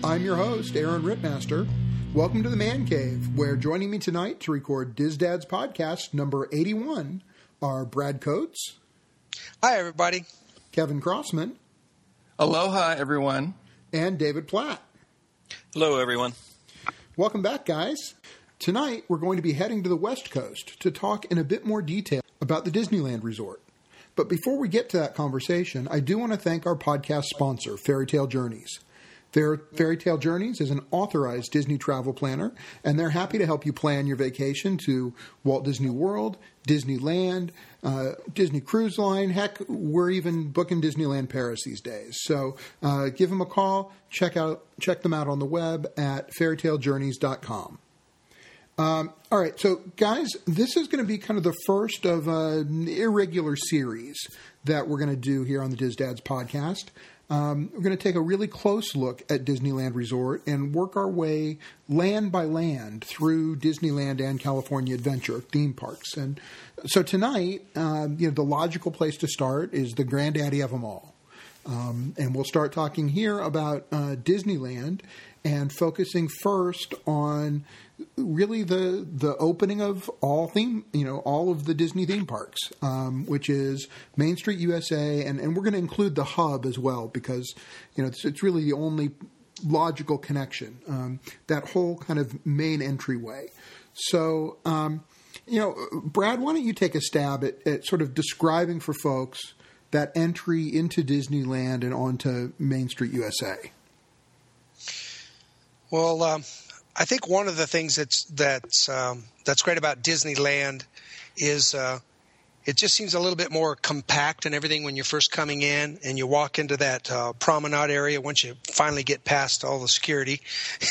I'm your host, Aaron Rittmaster. Welcome to the Man Cave, where joining me tonight to record Diz Dad's podcast number 81 are Brad Coates. Hi, everybody. Kevin Crossman. Aloha, everyone. And David Platt. Hello, everyone. Welcome back, guys. Tonight, we're going to be heading to the West Coast to talk in a bit more detail about the Disneyland Resort. But before we get to that conversation, I do want to thank our podcast sponsor, Fairy Tale Journeys. Fairy Tale Journeys is an authorized Disney travel planner, and they're happy to help you plan your vacation to Walt Disney World, Disneyland, Disney Cruise Line. Heck, we're even booking Disneyland Paris these days. So give them a call. Check them out on the web at fairytalejourneys.com. All right, so guys, this is going to be kind of the first of an irregular series that we're going to do here on the Diz Dads podcast. We're going to take a really close look at Disneyland Resort and work our way land by land through Disneyland and California Adventure theme parks. And so tonight, the logical place to start is the granddaddy of them all. And we'll start talking here about Disneyland and focusing first on really the opening of all of the Disney theme parks, which is Main Street USA, and we're going to include the hub as well because it's really the only logical connection, that whole kind of main entryway. So, Brad, why don't you take a stab at sort of describing for folks that entry into Disneyland and onto Main Street USA? Well, I think one of the things that's great about Disneyland is it just seems a little bit more compact and everything when you're first coming in and you walk into that promenade area once you finally get past all the security.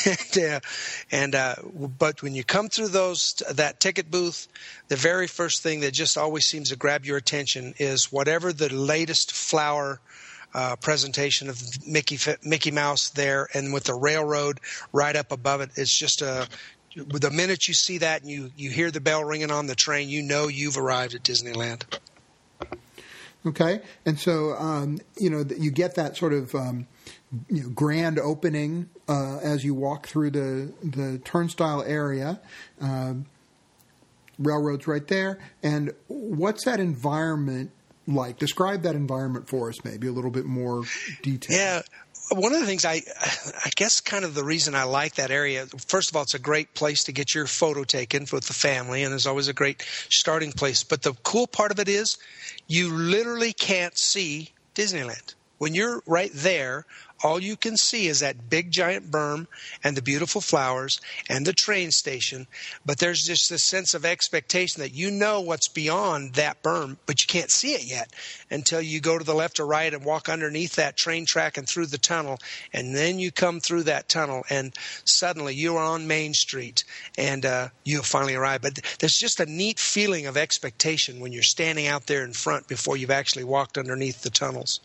But when you come through that ticket booth, the very first thing that just always seems to grab your attention is whatever the latest flower presentation of Mickey Mouse there, and with the railroad right up above it. It's just the minute you see that and you hear the bell ringing on the train, you know you've arrived at Disneyland. Okay, and so you get that sort of grand opening as you walk through the turnstile area. Railroad's right there, and what's that environment like? Describe that environment for us, maybe a little bit more detail. Yeah. One of the things I guess kind of the reason I like that area, first of all, it's a great place to get your photo taken with the family, and there's always a great starting place. But the cool part of it is you literally can't see Disneyland. When you're right there, all you can see is that big giant berm and the beautiful flowers and the train station. But there's just this sense of expectation that you know what's beyond that berm, but you can't see it yet until you go to the left or right and walk underneath that train track and through the tunnel. And then you come through that tunnel and suddenly you are on Main Street and you finally arrive. But there's just a neat feeling of expectation when you're standing out there in front before you've actually walked underneath the tunnels.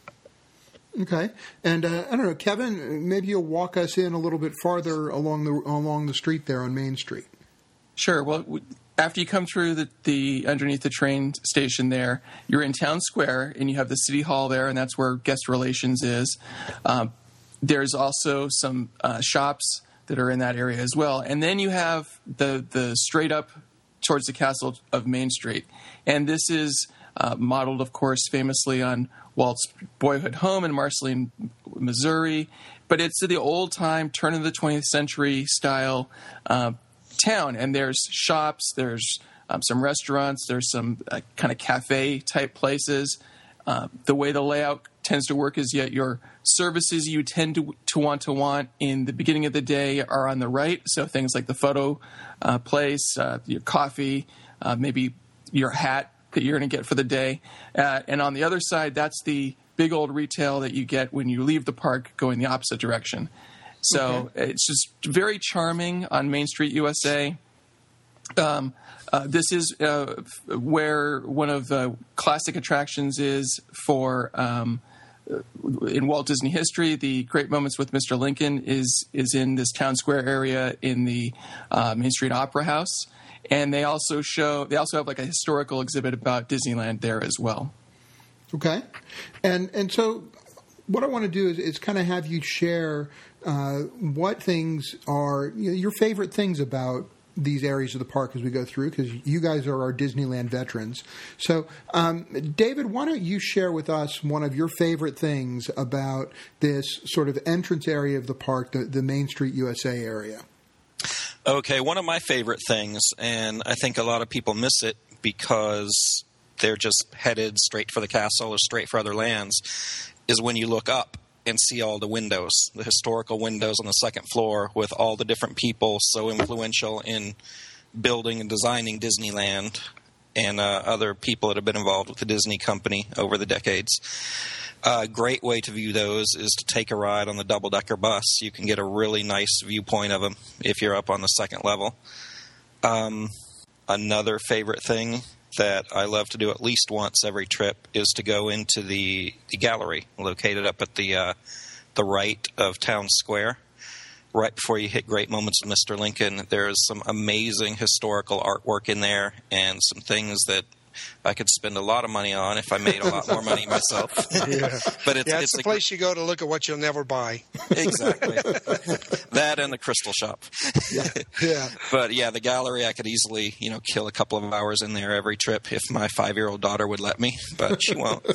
Okay, and I don't know, Kevin, maybe you'll walk us in a little bit farther along the street there on Main Street. Sure. Well, after you come through the underneath the train station there, you're in Town Square, and you have the City Hall there, and that's where Guest Relations is. There's also some shops that are in that area as well, and then you have the straight up towards the castle of Main Street, and this is modeled, of course, famously on Walt's boyhood home in Marceline, Missouri. But it's the old-time, turn-of-the-20th century style town. And there's shops, there's some restaurants, there's some kind of cafe-type places. The way the layout tends to work is your services you tend to want in the beginning of the day are on the right. So things like the photo place, your coffee, maybe your hat that you're going to get for the day. And on the other side, that's the big old retail that you get when you leave the park going the opposite direction. So It's just very charming on Main Street USA. This is where one of the classic attractions is for in Walt Disney history. The Great Moments with Mr. Lincoln is in this Town Square area in the Main Street Opera House. And they also have like a historical exhibit about Disneyland there as well. Okay. And so what I want to do is kind of have you share what things are your favorite things about these areas of the park as we go through, because you guys are our Disneyland veterans. So, David, why don't you share with us one of your favorite things about this sort of entrance area of the park, the Main Street USA area? Okay, one of my favorite things, and I think a lot of people miss it because they're just headed straight for the castle or straight for other lands, is when you look up and see all the windows, the historical windows on the second floor with all the different people so influential in building and designing Disneyland and other people that have been involved with the Disney company over the decades. A great way to view those is to take a ride on the double-decker bus. You can get a really nice viewpoint of them if you're up on the second level. Another favorite thing that I love to do at least once every trip is to go into the gallery located up at the right of Town Square. Right before you hit Great Moments with Mr. Lincoln, there's some amazing historical artwork in there and some things that I could spend a lot of money on if I made a lot more money myself. Yeah. But it's the place you go to look at what you'll never buy. Exactly. That and the crystal shop. Yeah. But yeah, the gallery, I could easily, kill a couple of hours in there every trip if my 5-year-old daughter would let me, but she won't.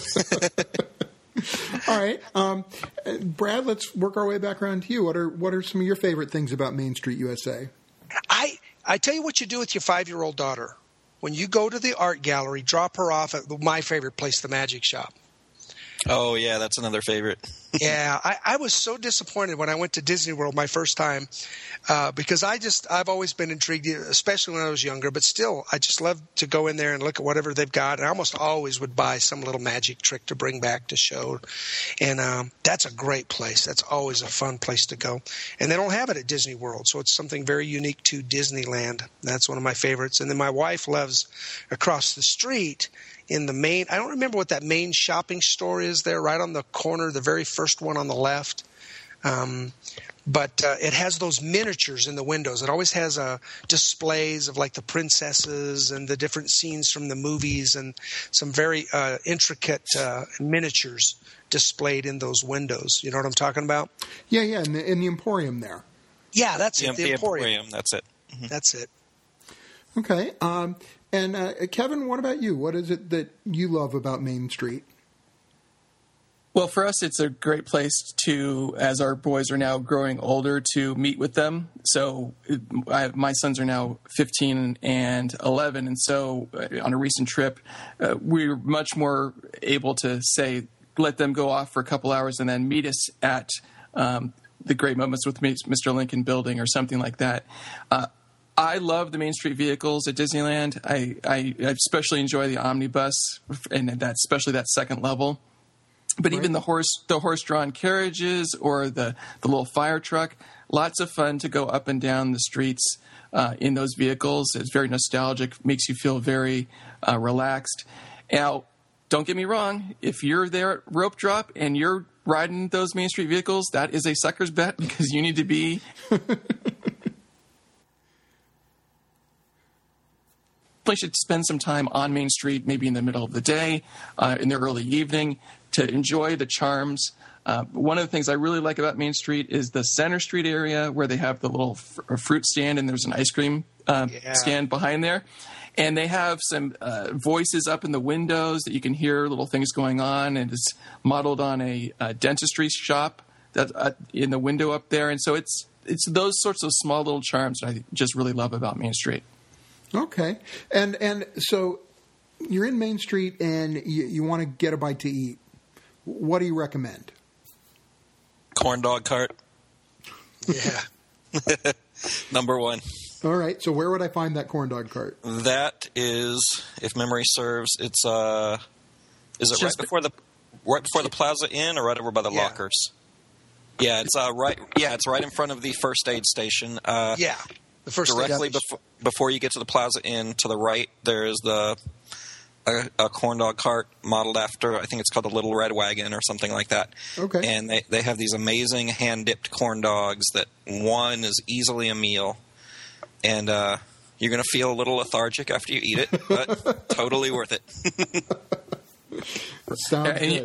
All right. Brad, let's work our way back around to you. What are some of your favorite things about Main Street USA? I tell you what you do with your 5-year-old daughter. When you go to the art gallery, drop her off at my favorite place, the Magic Shop. Oh, yeah, that's another favorite. Yeah, I was so disappointed when I went to Disney World my first time because I've always been intrigued, especially when I was younger, but still, I just love to go in there and look at whatever they've got. And I almost always would buy some little magic trick to bring back to show. And that's a great place. That's always a fun place to go. And they don't have it at Disney World, so it's something very unique to Disneyland. That's one of my favorites. And then my wife loves across the street in the main, I don't remember what that main shopping store is there, right on the corner, the very first one on the left. But it has those miniatures in the windows. It always has displays of like the princesses and the different scenes from the movies and some very intricate miniatures displayed in those windows. You know what I'm talking about? Yeah, in the Emporium there. Yeah, that's it. The Emporium. That's it. Mm-hmm. That's it. Okay. And Kevin, what about you? What is it that you love about Main Street? Well, for us, it's a great place to, as our boys are now growing older, to meet with them. So my sons are now 15 and 11, and so on a recent trip, we were much more able to say, let them go off for a couple hours and then meet us at the Great Moments with Mr. Lincoln building or something like that. I love the Main Street vehicles at Disneyland. I especially enjoy the omnibus, and especially that second level. But even the horse-drawn carriages or the little fire truck, lots of fun to go up and down the streets in those vehicles. It's very nostalgic, makes you feel very relaxed. Now, don't get me wrong. If you're there at Rope Drop and you're riding those Main Street vehicles, that is a sucker's bet because you need to be... should spend some time on Main Street, maybe in the middle of the day, in the early evening, to enjoy the charms. One of the things I really like about Main Street is the Center Street area where they have the little fruit stand and there's an ice cream stand behind there. And they have some voices up in the windows that you can hear little things going on, and it's modeled on a dentistry shop that in the window up there. And so it's those sorts of small little charms that I just really love about Main Street. Okay. And so you're in Main Street and you want to get a bite to eat. What do you recommend? Corn dog cart. Yeah. Number one. All right. So where would I find that corn dog cart? That is, if memory serves, it's is it right before the Plaza Inn or right over by the lockers? Yeah, it's right. Yeah, it's right in front of the first aid station. The first directly before you get to the Plaza Inn, to the right, there is a corn dog cart modeled after, I think it's called the Little Red Wagon or something like that. Okay. And they have these amazing hand-dipped corn dogs that one is easily a meal. And you're going to feel a little lethargic after you eat it, but totally worth it. Sounds good.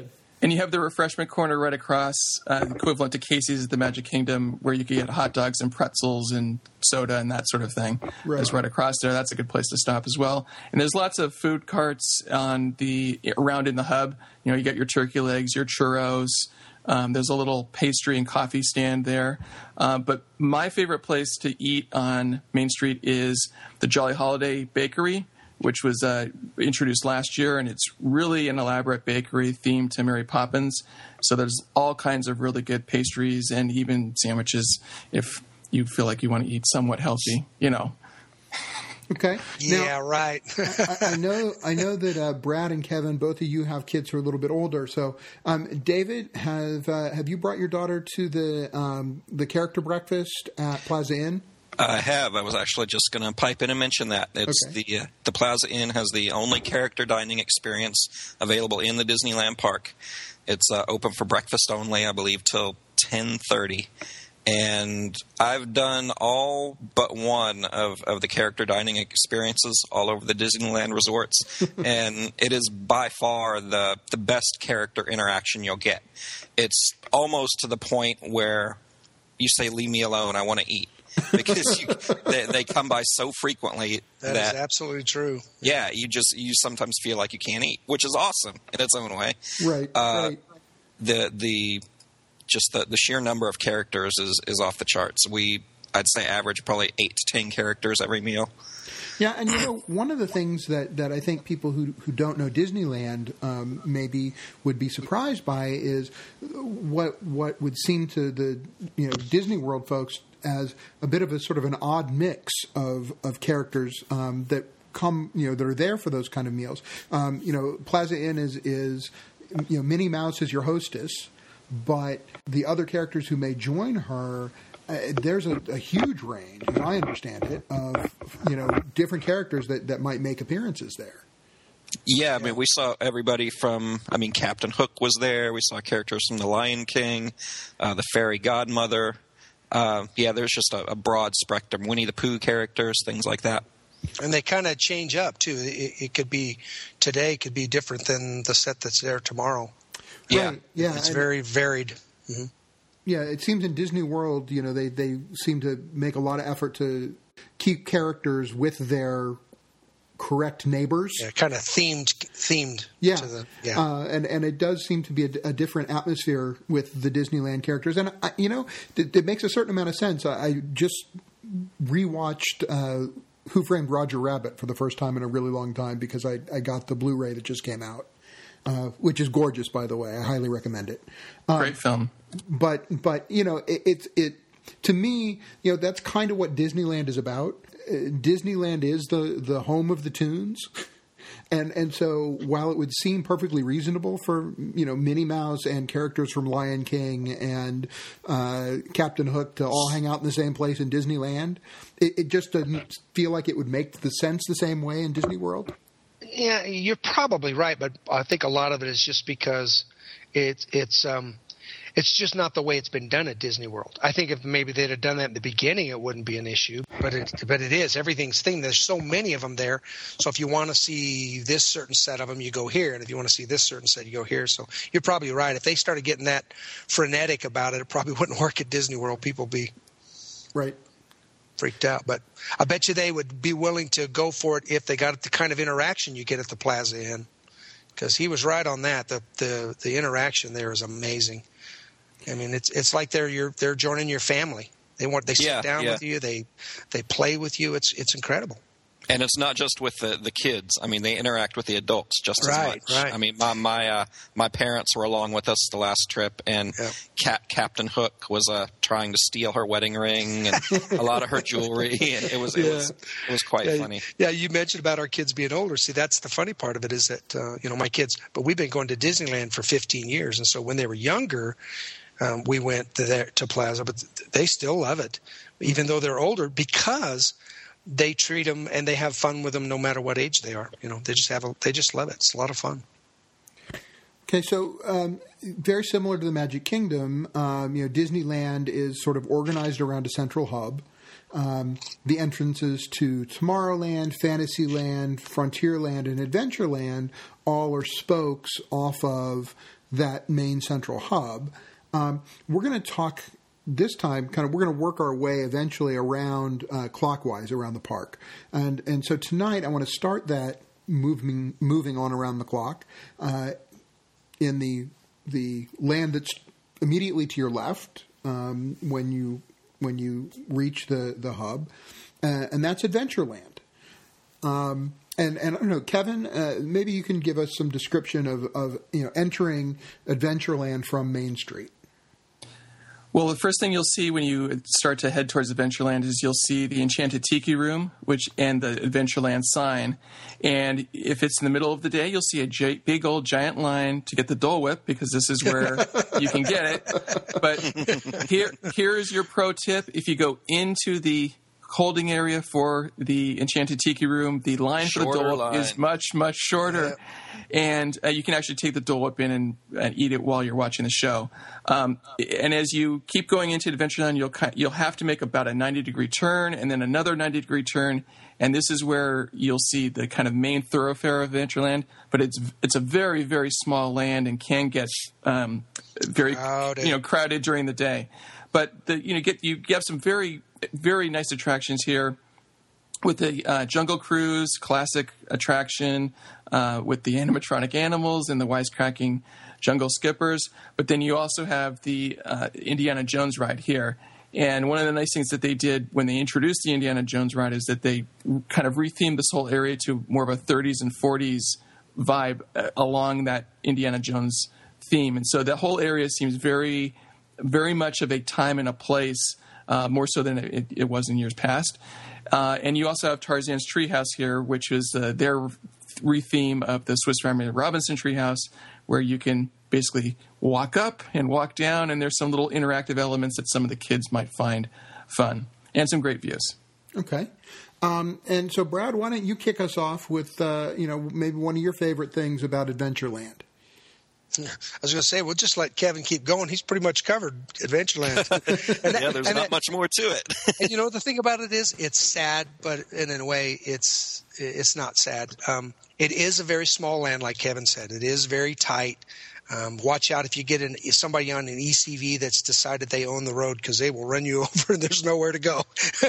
And you have the refreshment corner right across, equivalent to Casey's at the Magic Kingdom, where you can get hot dogs and pretzels and soda and that sort of thing. Right. It's right across there. That's a good place to stop as well. And there's lots of food carts around in the hub. You get your turkey legs, your churros. There's a little pastry and coffee stand there. But my favorite place to eat on Main Street is the Jolly Holiday Bakery, which was introduced last year, and it's really an elaborate bakery themed to Mary Poppins. So there's all kinds of really good pastries and even sandwiches if you feel like you want to eat somewhat healthy, Okay. Yeah, now, right. I know that Brad and Kevin, both of you have kids who are a little bit older. So, David, have you brought your daughter to the character breakfast at Plaza Inn? I have. I was actually just going to pipe in and mention that. It's okay. The Plaza Inn has the only character dining experience available in the Disneyland park. It's open for breakfast only, I believe, till 10:30. And I've done all but one of the character dining experiences all over the Disneyland resorts, and it is by far the best character interaction you'll get. It's almost to the point where you say, "Leave me alone, I want to eat." Because they come by so frequently that is absolutely true. Yeah, you sometimes feel like you can't eat, which is awesome in its own way. Right. Right. The sheer number of characters is off the charts. I'd say average probably 8 to 10 characters every meal. Yeah, and one of the things that I think people who don't know Disneyland maybe would be surprised by is what would seem to the Disney World folks as a bit of a sort of an odd mix of characters that come that are there for those kind of meals. Plaza Inn is Minnie Mouse is your hostess, but the other characters who may join her. There's a huge range, as I understand it, of different characters that might make appearances there. Yeah, I mean, we saw everybody from, Captain Hook was there. We saw characters from The Lion King, the Fairy Godmother. There's just a broad spectrum. Winnie the Pooh characters, things like that. And they kind of change up, too. It could be today could be different than the set that's there tomorrow. Right. Yeah. It's very varied. Mm-hmm. Yeah, it seems in Disney World, they seem to make a lot of effort to keep characters with their correct neighbors. Yeah, kind of themed. Yeah, And it does seem to be a different atmosphere with the Disneyland characters, and it makes a certain amount of sense. I just rewatched Who Framed Roger Rabbit for the first time in a really long time because I got the Blu-ray that just came out. Which is gorgeous, by the way. I highly recommend it. Great film. But it to me, that's kind of what Disneyland is about. Disneyland is the home of the tunes, and so while it would seem perfectly reasonable for Minnie Mouse and characters from Lion King and Captain Hook to all hang out in the same place in Disneyland, it just doesn't feel like it would make the sense the same way in Disney World. Yeah, you're probably right, but I think a lot of it is just because it's just not the way it's been done at Disney World. I think if maybe they'd have done that in the beginning, it wouldn't be an issue. But it is. Everything's themed. There's so many of them there. So if you want to see this certain set of them, you go here, and if you want to see this certain set, you go here. So you're probably right. If they started getting that frenetic about it, it probably wouldn't work at Disney World. People be right. Freaked out, but I bet you they would be willing to go for it if they got the kind of interaction you get at the Plaza Inn. Because he was right on that. The interaction there is amazing. I mean, it's like they're joining your family. They sit down with you. They play with you. It's incredible. And it's not just with the kids. I mean, they interact with the adults just as much. Right. I mean, my parents were along with us the last trip, and Captain Hook was trying to steal her wedding ring and a lot of her jewelry, and it was quite funny. Yeah, you mentioned about our kids being older. See, that's the funny part of it is that my kids. But we've been going to Disneyland for 15 years, and so when they were younger, we went to Plaza, but they still love it, even though they're older, because they treat them and they have fun with them no matter what age they are. They just love it. It's a lot of fun. Okay, so very similar to the Magic Kingdom, Disneyland is sort of organized around a central hub. The entrances to Tomorrowland, Fantasyland, Frontierland, and Adventureland all are spokes off of that main central hub. We're going to talk this time, we're going to work our way eventually around clockwise around the park. And so tonight I want to start that moving on around the clock in the land that's immediately to your left when you reach the hub, and that's Adventureland. And I don't know, Kevin, maybe you can give us some description of entering Adventureland from Main Street. Well, the first thing you'll see when you start to head towards Adventureland is you'll see the Enchanted Tiki Room, and the Adventureland sign. And if it's in the middle of the day, you'll see a big old giant line to get the Dole Whip, because this is where you can get it. But here's your pro tip: if you go into the holding area for the Enchanted Tiki Room, the line for the Dole Whip is much, much shorter. Yeah. And you can actually take the Dole Whip in and eat it while you're watching the show. And as you keep going into Adventureland, you'll have to make about a 90-degree turn and then another 90-degree turn. And this is where you'll see the kind of main thoroughfare of Adventureland. But it's a very, very small land and can get very crowded during the day. But you have some very, very nice attractions here with the Jungle Cruise classic attraction with the animatronic animals and the wisecracking jungle skippers. But then you also have the Indiana Jones ride here. And one of the nice things that they did when they introduced the Indiana Jones ride is that they kind of rethemed this whole area to more of a 30s and 40s vibe along that Indiana Jones theme. And so the whole area seems very, very much of a time and a place, more so than it was in years past. And you also have Tarzan's Treehouse here, which is their retheme of the Swiss Family Robinson Treehouse, where you can basically walk up and walk down, and there's some little interactive elements that some of the kids might find fun, and some great views. Okay. And so, Brad, why don't you kick us off with, maybe one of your favorite things about Adventureland? I was going to say, we'll just let Kevin keep going. He's pretty much covered Adventureland. There's not much more to it. And the thing about it is, it's sad, but in a way, it's not sad. It is a very small land, like Kevin said. It is very tight. Watch out if you get somebody on an ECV that's decided they own the road, because they will run you over and there's nowhere to go.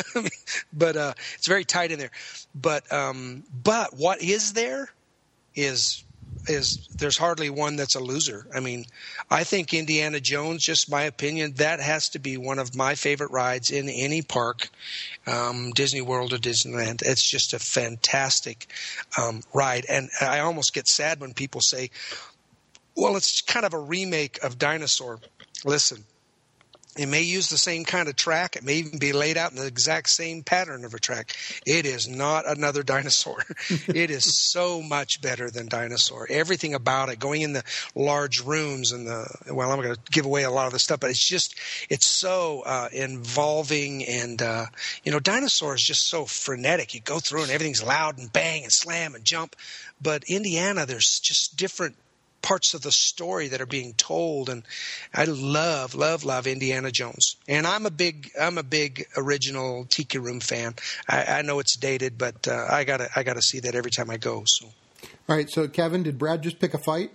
But it's very tight in there. But what is there is there's hardly one that's a loser. I mean, I think Indiana Jones, just my opinion, that has to be one of my favorite rides in any park, Disney World or Disneyland. It's just a fantastic ride. And I almost get sad when people say, well, it's kind of a remake of Dinosaur. Listen, it may use the same kind of track. It may even be laid out in the exact same pattern of a track. It is not another Dinosaur. It is so much better than Dinosaur. Everything about it, going in the large rooms and I'm going to give away a lot of the stuff, but it's so involving, and Dinosaur is just so frenetic. You go through and everything's loud and bang and slam and jump. But Indiana, there's just different parts of the story that are being told, and I love Indiana Jones. And I'm a big original Tiki Room fan. I know it's dated, but I gotta see that every time I go. So, all right. So, Kevin, did Brad just pick a fight?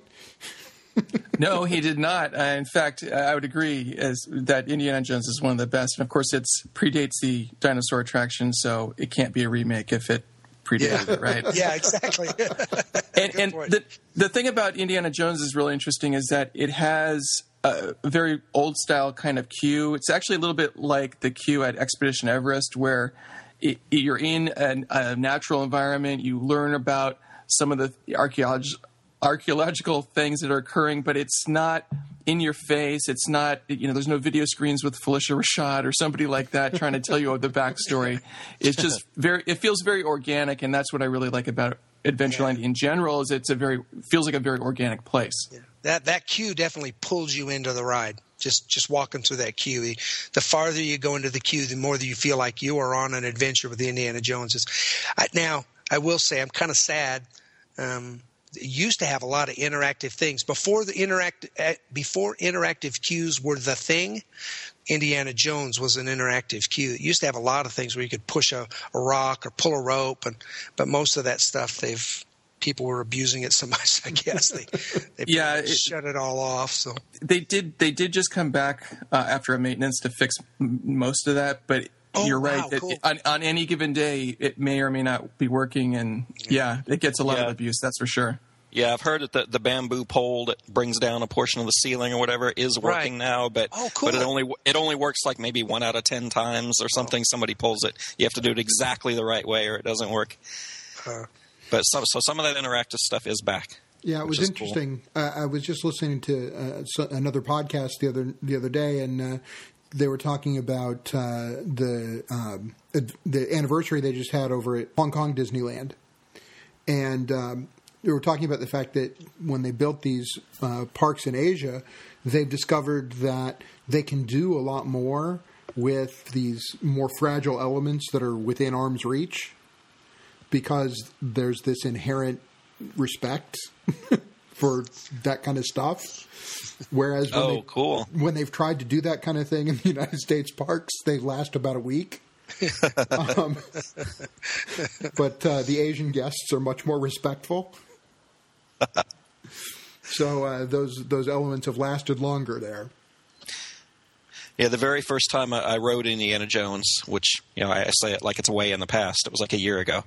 No, he did not. In fact, I would agree that Indiana Jones is one of the best, and of course, it predates the dinosaur attraction, so it can't be a remake if it predated it, right? Yeah, exactly. And the thing about Indiana Jones is really interesting is that it has a very old-style kind of queue. It's actually a little bit like the queue at Expedition Everest, where you're in a natural environment. You learn about some of the archaeological things that are occurring, but it's not in your face. It's not, there's no video screens with Felicia Rashad or somebody like that trying to tell you the backstory. It's just it feels very organic, and that's what I really like about Adventureland in general, is it feels like a very organic place. Yeah. That queue definitely pulls you into the ride. Just walking through that queue. The farther you go into the queue, the more that you feel like you are on an adventure with the Indiana Joneses. Now, I will say I'm kind of sad. It used to have a lot of interactive things. Before interactive queues were the thing, Indiana Jones was an interactive queue. It used to have a lot of things where you could push a rock or pull a rope, but most of that stuff they've people were abusing it so much. I guess they shut it all off. So they did just come back after a maintenance to fix most of that, but. You're right. That cool. on any given day, it may or may not be working, and it gets a lot of abuse. That's for sure. Yeah, I've heard that the bamboo pole that brings down a portion of the ceiling or whatever is working now, but cool. but it only works like maybe 1 out of 10 times or something. Somebody pulls it. You have to do it exactly the right way, or it doesn't work. But so some of that interactive stuff is back. Yeah, it was interesting. Cool. I was just listening to another podcast the other day, and they were talking about the anniversary they just had over at Hong Kong Disneyland. And they were talking about the fact that when they built these parks in Asia, they've discovered that they can do a lot more with these more fragile elements that are within arm's reach because there's this inherent respect for that kind of stuff. Whereas when they've tried to do that kind of thing in the United States parks, they last about a week. But the Asian guests are much more respectful. So those elements have lasted longer there. Yeah, the very first time I rode Indiana Jones, which I say it like it's way in the past. It was like a year ago.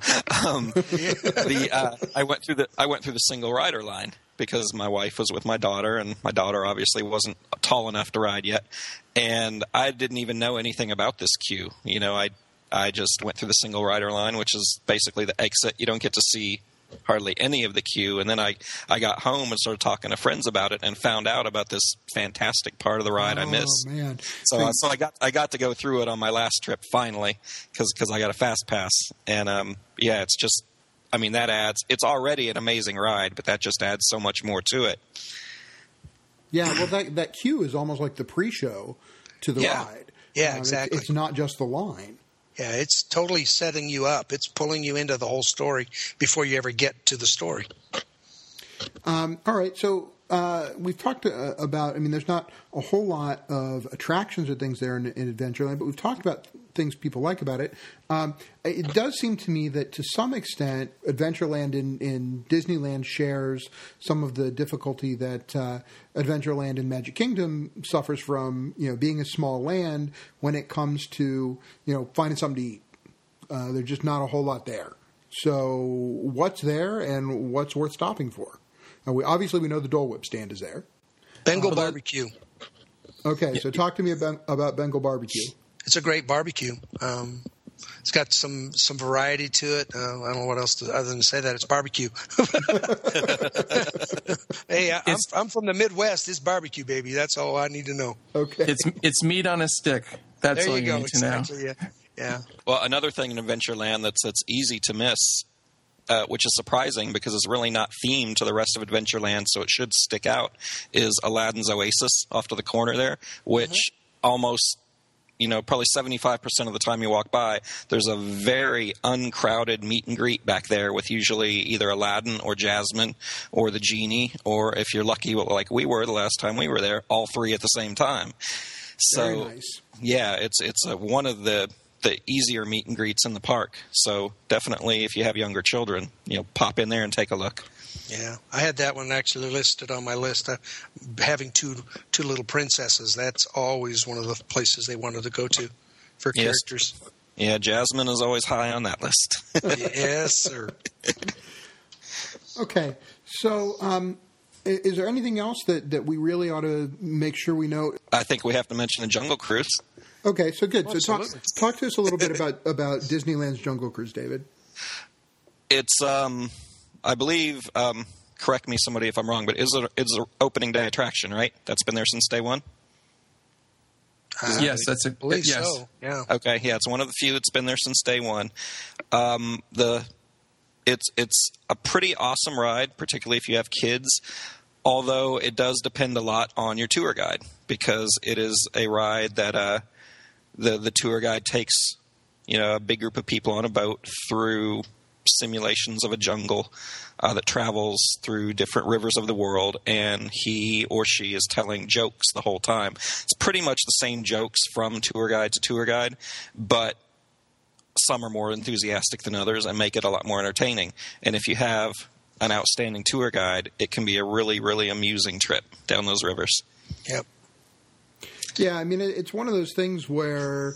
I went through the single rider line because my wife was with my daughter, and my daughter obviously wasn't tall enough to ride yet, and I didn't even know anything about this queue. I just went through the single rider line, which is basically the exit. You don't get to see hardly any of the queue, and then I got home and started talking to friends about it and found out about this fantastic part of the ride I missed. Man. So I got to go through it on my last trip finally because I got a fast pass, and it's just, that adds. It's already an amazing ride, but that just adds so much more to it. Yeah, well, that queue is almost like the pre-show to the ride. Yeah, exactly. It's not just the line. Yeah, it's totally setting you up. It's pulling you into the whole story before you ever get to the story. All right, so we've talked about, there's not a whole lot of attractions or things there in Adventureland, but we've talked about things people like about it. It does seem to me that to some extent, Adventureland in Disneyland shares some of the difficulty that Adventureland in Magic Kingdom suffers from, being a small land when it comes to, finding something to eat. There's just not a whole lot there. So what's there and what's worth stopping for? We know the Dole Whip stand is there. Bengal barbecue. Okay, so talk to me about Bengal barbecue. It's a great barbecue. It's got some variety to it. I don't know what else other than to say that it's barbecue. Hey, I'm from the Midwest. It's barbecue, baby. That's all I need to know. Okay, it's meat on a stick. That's all you need to know. Yeah. Well, another thing in Adventureland that's easy to miss, which is surprising because it's really not themed to the rest of Adventureland, so it should stick out, is Aladdin's Oasis off to the corner there, which almost, probably 75% of the time you walk by, there's a very uncrowded meet and greet back there with usually either Aladdin or Jasmine or the genie, or if you're lucky, like we were the last time we were there, all three at the same time. So, very nice. Yeah, it's one of the easier meet and greets in the park. So definitely, if you have younger children, pop in there and take a look. Yeah, I had that one actually listed on my list. Having two little princesses, that's always one of the places they wanted to go to for characters. Yeah, Jasmine is always high on that list. Yes, sir. Okay, so is there anything else that we really ought to make sure we know? I think we have to mention the Jungle Cruise. Okay, so good. Absolutely. So talk to us a little bit about Disneyland's Jungle Cruise, David. It's, I believe, correct me somebody if I'm wrong, but it's an opening day attraction, right? That's been there since day one? Yes, that's it. Believe yes. so. Yeah. Okay, yeah, it's one of the few that's been there since day one. It's a pretty awesome ride, particularly if you have kids, although it does depend a lot on your tour guide, because it is a ride that the tour guide takes a big group of people on a boat through simulations of a jungle that travels through different rivers of the world, and he or she is telling jokes the whole time. It's pretty much the same jokes from tour guide to tour guide, but some are more enthusiastic than others and make it a lot more entertaining. And if you have an outstanding tour guide, it can be a really, really amusing trip down those rivers. Yep. Yeah, I mean, it's one of those things where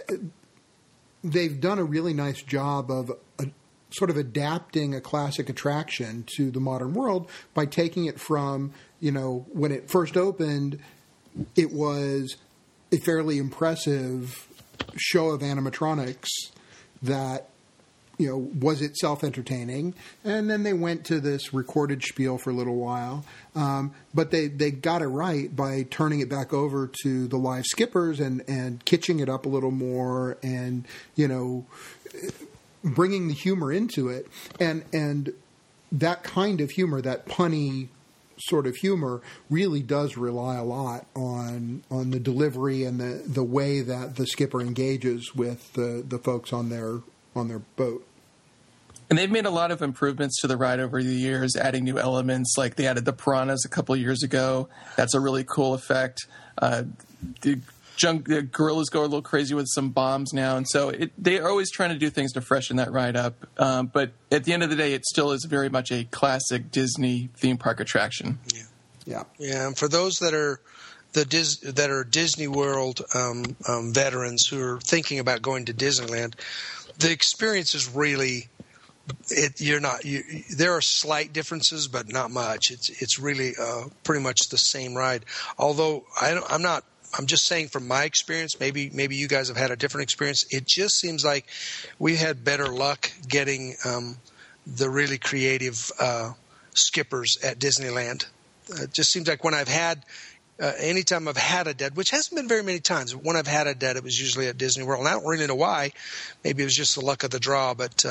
they've done a really nice job of sort of adapting a classic attraction to the modern world by taking it from, when it first opened, it was a fairly impressive show of animatronics that was itself entertaining, and then they went to this recorded spiel for a little while. But they got it right by turning it back over to the live skippers and kitsching it up a little more, and bringing the humor into it, and that kind of humor, that punny sort of humor, really does rely a lot on the delivery and the way that the skipper engages with the folks on their boat. And they've made a lot of improvements to the ride over the years, adding new elements. Like they added the piranhas a couple of years ago. That's a really cool effect. The gorillas go a little crazy with some bombs now. And so they are always trying to do things to freshen that ride up. But at the end of the day, it still is very much a classic Disney theme park attraction. Yeah. And for those that are Disney World veterans who are thinking about going to Disneyland, the experience is really there are slight differences, but not much. It's really pretty much the same ride. Although I'm just saying from my experience, maybe you guys have had a different experience. It just seems like we had better luck getting the really creative skippers at Disneyland. It just seems like when I've had anytime I've had a dead, which hasn't been very many times, but when I've had a dead, it was usually at Disney World. And I don't really know why. Maybe it was just the luck of the draw, but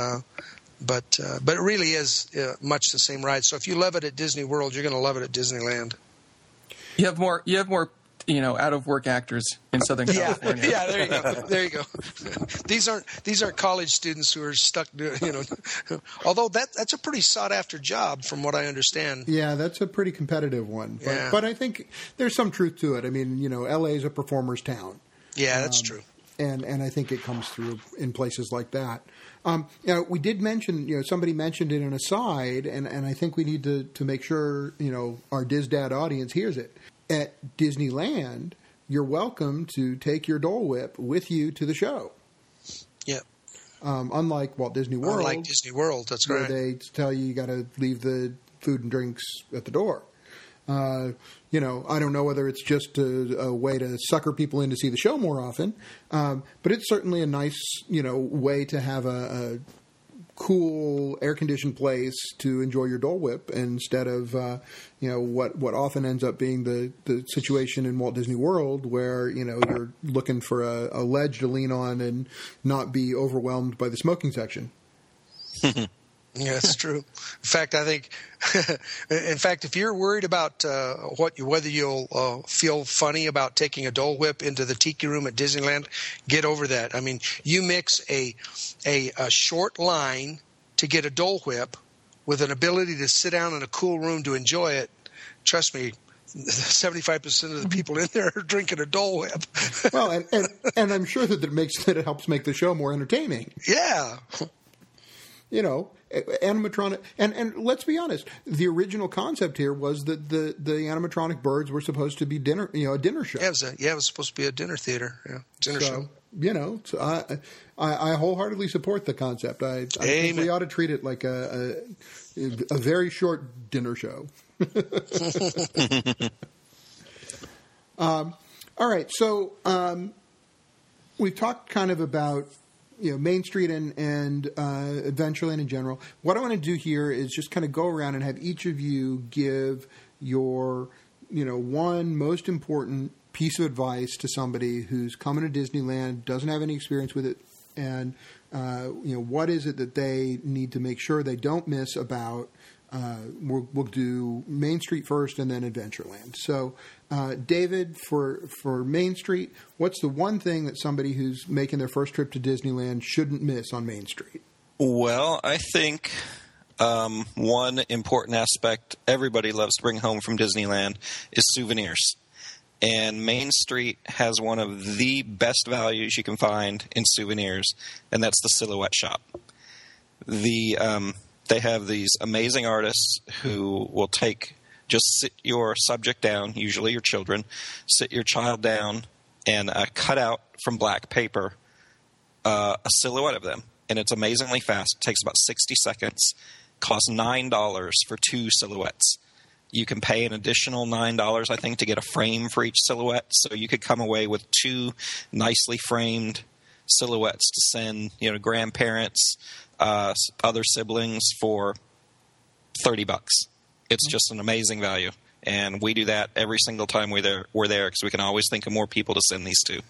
it really is much the same ride. So if you love it at Disney World, you're going to love it at Disneyland. You have more out of work actors in Southern California. Yeah, there you go. These aren't college students who are stuck. Although that's a pretty sought after job, from what I understand. Yeah, that's a pretty competitive one. But I think there's some truth to it. I mean, LA is a performer's town. Yeah, that's true. And I think it comes through in places like that. We did mention, somebody mentioned it in an aside, and I think we need to make sure, our DizDad audience hears it. At Disneyland, you're welcome to take your Dole Whip with you to the show. Yeah. Unlike Walt Disney World. Unlike Disney World, that's right. Where they tell you got to leave the food and drinks at the door. I don't know whether it's just a way to sucker people in to see the show more often, but it's certainly a nice, way to have a cool, air-conditioned place to enjoy your Dole Whip instead of, what often ends up being the situation in Walt Disney World where, you're looking for a ledge to lean on and not be overwhelmed by the smoking section. Yeah, it's true. In fact, I think, if you're worried about whether you'll feel funny about taking a Dole Whip into the Tiki Room at Disneyland, get over that. I mean, you mix a short line to get a Dole Whip with an ability to sit down in a cool room to enjoy it. Trust me, 75% of the people in there are drinking a Dole Whip. Well, and I'm sure that it helps make the show more entertaining. Yeah. Animatronic, and let's be honest, the original concept here was that the animatronic birds were supposed to be a dinner show. Yeah, it was supposed to be a dinner theater, show. So I wholeheartedly support the concept. I think we ought to treat it like a very short dinner show. All right, so we've talked kind of about Main Street and Adventureland in general. What I want to do here is just kind of go around and have each of you give your, one most important piece of advice to somebody who's coming to Disneyland, doesn't have any experience with it, and what is it that they need to make sure they don't miss about. We'll do Main Street first and then Adventureland. So, David, for Main Street, what's the one thing that somebody who's making their first trip to Disneyland shouldn't miss on Main Street? Well, I think one important aspect everybody loves to bring home from Disneyland is souvenirs. And Main Street has one of the best values you can find in souvenirs, and that's the Silhouette Shop. They they have these amazing artists who will just sit your subject down, usually your children, sit your child down and cut out from black paper a silhouette of them. And it's amazingly fast. It takes about 60 seconds. Costs $9 for 2 silhouettes. You can pay an additional $9, I think, to get a frame for each silhouette. So you could come away with 2 nicely framed silhouettes to send, grandparents, other siblings for $30. It's just an amazing value. And we do that every single time we're there because we can always think of more people to send these to.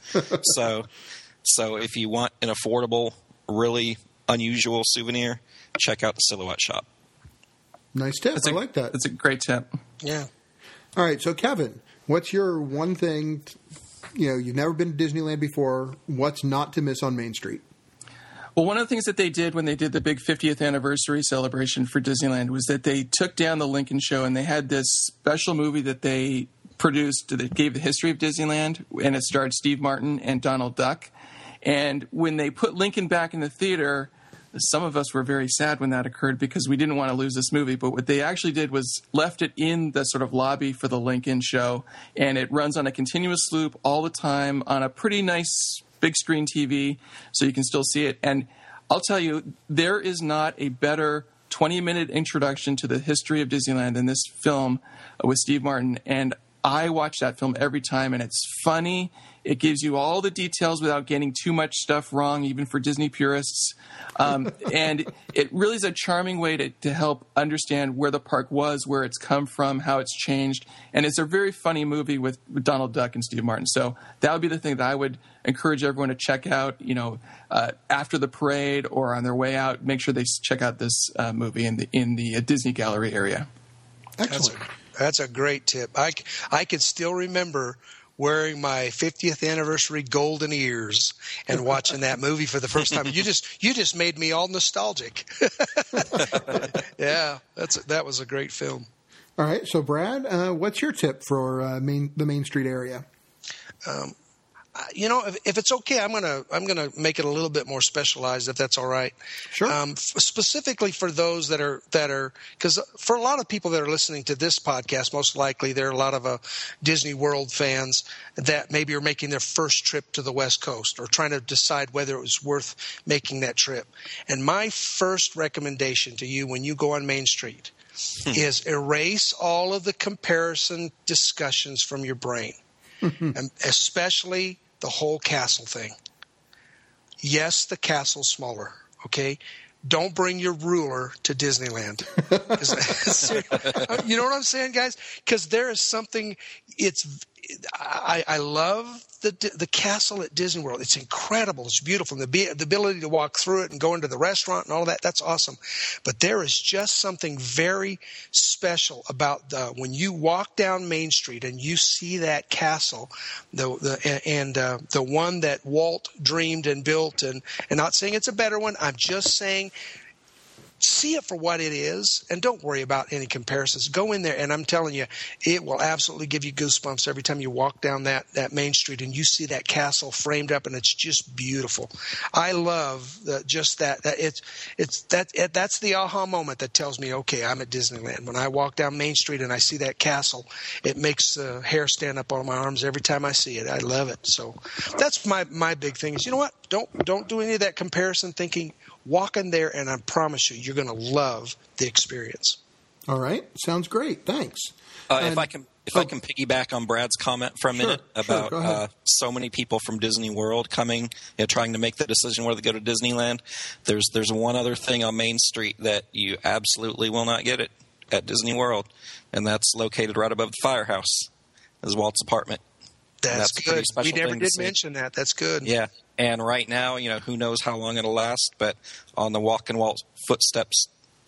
So if you want an affordable, really unusual souvenir, check out the Silhouette Shop. Nice tip. I like that. That's a great tip. Yeah. All right. So, Kevin, what's your one thing, you've never been to Disneyland before. What's not to miss on Main Street? Well, one of the things that they did when they did the big 50th anniversary celebration for Disneyland was that they took down the Lincoln Show, and they had this special movie that they produced that gave the history of Disneyland, and it starred Steve Martin and Donald Duck. And when they put Lincoln back in the theater, some of us were very sad when that occurred because we didn't want to lose this movie. But what they actually did was left it in the sort of lobby for the Lincoln Show, and it runs on a continuous loop all the time on a pretty nice big screen TV, so you can still see it. And I'll tell you, there is not a better 20-minute introduction to the history of Disneyland than this film with Steve Martin. And I watch that film every time, and it's funny. It gives you all the details without getting too much stuff wrong, even for Disney purists. And it really is a charming way to help understand where the park was, where it's come from, how it's changed. And it's a very funny movie with Donald Duck and Steve Martin. So that would be the thing that I would encourage everyone to check out, after the parade or on their way out. Make sure they check out this movie in the Disney Gallery area. Excellent. That's a great tip. I can still remember wearing my 50th anniversary golden ears and watching that movie for the first time. You just made me all nostalgic. Yeah, that was a great film. All right, so Brad, what's your tip for the Main Street area? If it's okay, I'm gonna make it a little bit more specialized, if that's all right. Sure. Specifically for those that are because for a lot of people that are listening to this podcast, most likely there are a lot of Disney World fans that maybe are making their first trip to the West Coast or trying to decide whether it was worth making that trip. And my first recommendation to you when you go on Main Street is erase all of the comparison discussions from your brain. And especially the whole castle thing. Yes, the castle's smaller, okay? Don't bring your ruler to Disneyland. You know what I'm saying, guys? Because there is something, I love the castle at Disney World. It's incredible. It's beautiful. And the ability to walk through it and go into the restaurant and all that, that's awesome. But there is just something very special about when you walk down Main Street and you see that castle, the one that Walt dreamed and built, and not saying it's a better one. I'm just saying see it for what it is, and don't worry about any comparisons. Go in there, and I'm telling you, it will absolutely give you goosebumps every time you walk down that Main Street and you see that castle framed up, and it's just beautiful. I love that's the aha moment that tells me, okay, I'm at Disneyland. When I walk down Main Street and I see that castle, it makes the hair stand up on my arms every time I see it. I love it. So that's my big thing is, you know what? Don't do any of that comparison thinking. Walk in there, and I promise you, you're going to love the experience. All right. Sounds great. Thanks. If I can piggyback on Brad's comment for a minute about so many people from Disney World coming, trying to make the decision whether to go to Disneyland. There's one other thing on Main Street that you absolutely will not get it at Disney World, and that's located right above the firehouse. Is Walt's apartment. That's good. We never did mention that. That's good. Yeah. And right now, who knows how long it'll last, but on the Walk in Walt's Footsteps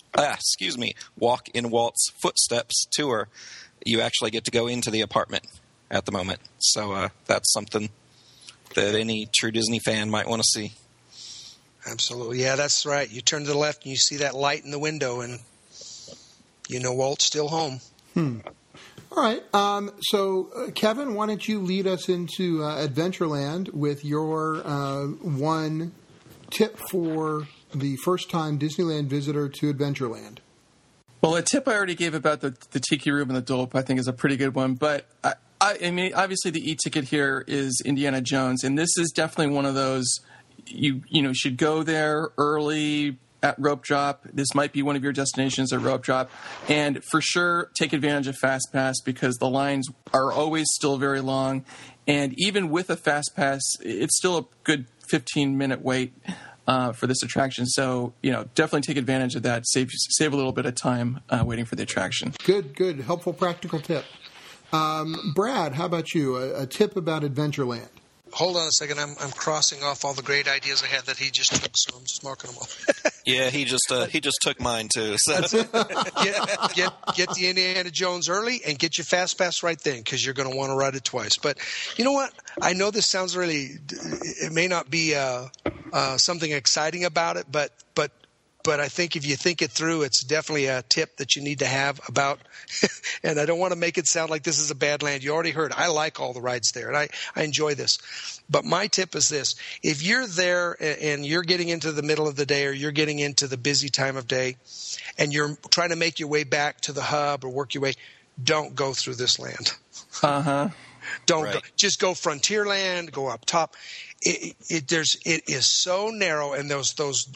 tour, you actually get to go into the apartment at the moment. So that's something that any true Disney fan might want to see. Absolutely. Yeah, that's right. You turn to the left and you see that light in the window, and Walt's still home. All right. So, Kevin, why don't you lead us into Adventureland with your one tip for the first-time Disneyland visitor to Adventureland? Well, a tip I already gave about the tiki room and the dope, I think, is a pretty good one. But I mean, obviously, the e-ticket here is Indiana Jones, and this is definitely one of those you should go there early at Rope Drop. This might be one of your destinations at Rope Drop, and for sure, take advantage of Fast Pass because the lines are always still very long, and even with a Fast Pass, it's still a good 15-minute wait. For this attraction. So, definitely take advantage of that. Save a little bit of time waiting for the attraction. Good. Helpful, practical tip. Brad, how about you? A tip about Adventureland? Hold on a second. I'm crossing off all the great ideas I had that he just took, so I'm just marking them off. Yeah, he just took mine too. So. That's it. Get the Indiana Jones early and get your Fast Pass right then because you're going to want to ride it twice. But you know what? I know this sounds it may not be something exciting about it, but I think if you think it through, it's definitely a tip that you need to have about. And I don't want to make it sound like this is a bad land. You already heard. I like all the rides there, and I enjoy this. But my tip is this: if you're there and you're getting into the middle of the day or you're getting into the busy time of day, and you're trying to make your way back to the hub or work your way, don't go through this land. Don't go. Just go Frontierland. Go up top. It is so narrow, and those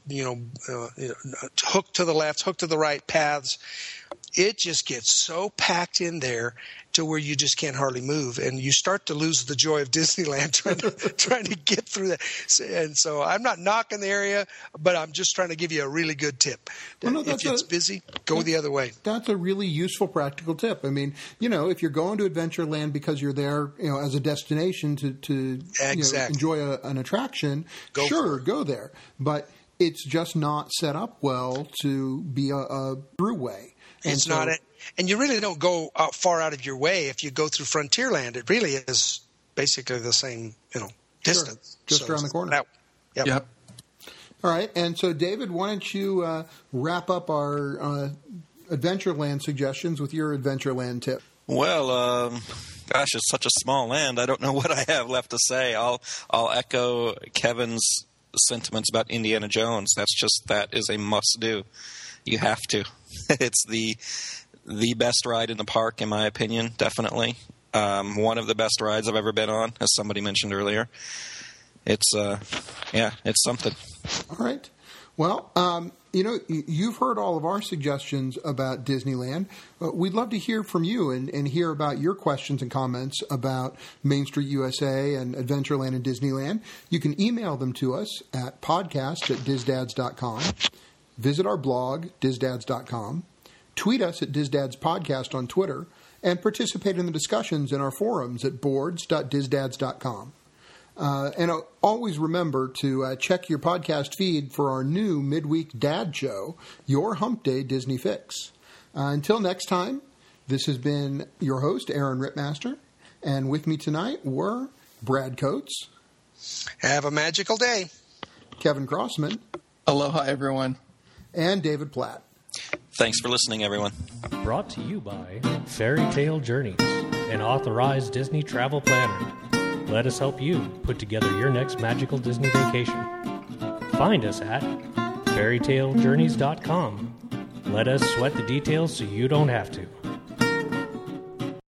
hook to the left, hook to the right paths. It just gets so packed in there to where you just can't hardly move, and you start to lose the joy of Disneyland trying to get through that. And so I'm not knocking the area, but I'm just trying to give you a really good tip. Well, no, if it's busy, go the other way. That's a really useful practical tip. I mean, if you're going to Adventureland because you're there, as a destination to enjoy an attraction, go there. But it's just not set up well to be a throughway. It's not it. And you really don't go far out of your way if you go through Frontierland. It really is basically the same, distance. Sure. Just around the corner. Yep. All right. And so, David, why don't you wrap up our Adventureland suggestions with your Adventureland tip? Well, gosh, it's such a small land. I don't know what I have left to say. I'll echo Kevin's sentiments about Indiana Jones. That is a must-do. You have to. It's the best ride in the park, in my opinion, definitely. One of the best rides I've ever been on, as somebody mentioned earlier. It's something. All right. Well, you've heard all of our suggestions about Disneyland. We'd love to hear from you and hear about your questions and comments about Main Street USA and Adventureland and Disneyland. You can email them to us at podcast@DizDads.com. Visit our blog, DizDads.com. Tweet us at DizDadsPodcast on Twitter, and participate in the discussions in our forums at boards.DizDads.com. And always remember to check your podcast feed for our new midweek dad show, Your Hump Day Disney Fix. Until next time, this has been your host, Aaron Rittmaster, and with me tonight were Brad Coates. Have a magical day. Kevin Crossman. Aloha, everyone. And David Platt. Thanks for listening, everyone. Brought to you by Fairy Tale Journeys, an authorized Disney travel planner. Let us help you put together your next magical Disney vacation. Find us at fairytalejourneys.com. Let us sweat the details so you don't have to.